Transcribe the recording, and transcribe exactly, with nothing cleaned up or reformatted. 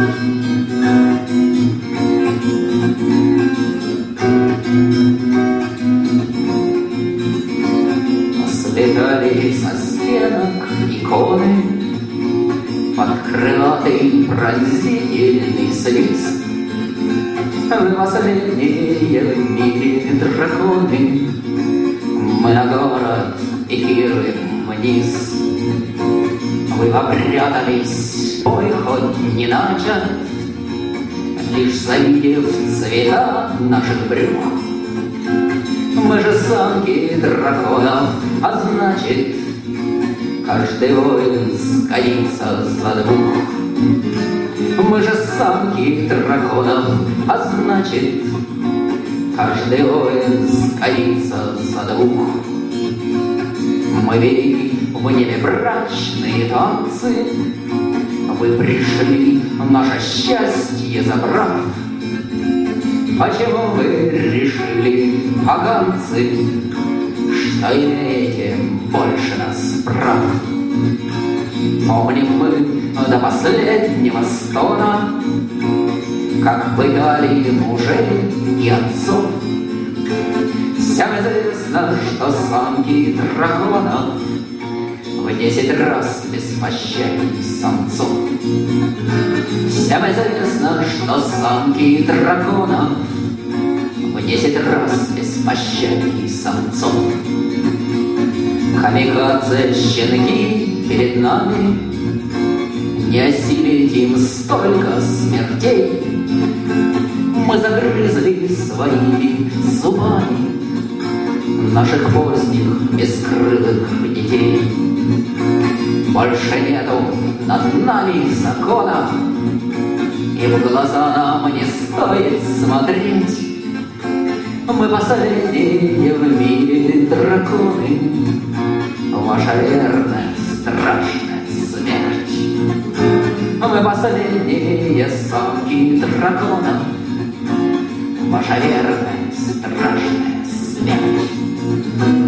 Слетали со стенок иконы под крылатый пронзительный свист. Вы последние в мире драконы, мы на город пикируем вниз. Вы попрятались, ой, хоть не начат, лишь завидев цвета наших брюх. Мы же самки драконов, а значит, каждый воин сгодится за двух. Мы же самки драконов, а значит, каждый воин сгодится за двух. Мы вели в небе брачные танцы, вы пришли наше счастье забрав. Почему вы решили, поганцы, что имеете больше нас прав? Помним мы до последнего стона, как пытали мужей и отцов. Всем известно, что самки драконов в десять раз беспощадней самцов. Всем известно, что самки драконов в десять раз беспощадней самцов. Камикадзе щенки перед нами, не осилить им столько смертей. Мы загрызли своими зубами наших поздних бескрылых детей. Больше нету над нами закона, и в глаза нам не стоит смотреть. Мы последние в мире драконы, ваша верная страшная смерть. Мы последние самки драконов, ваша верная страшная смерть.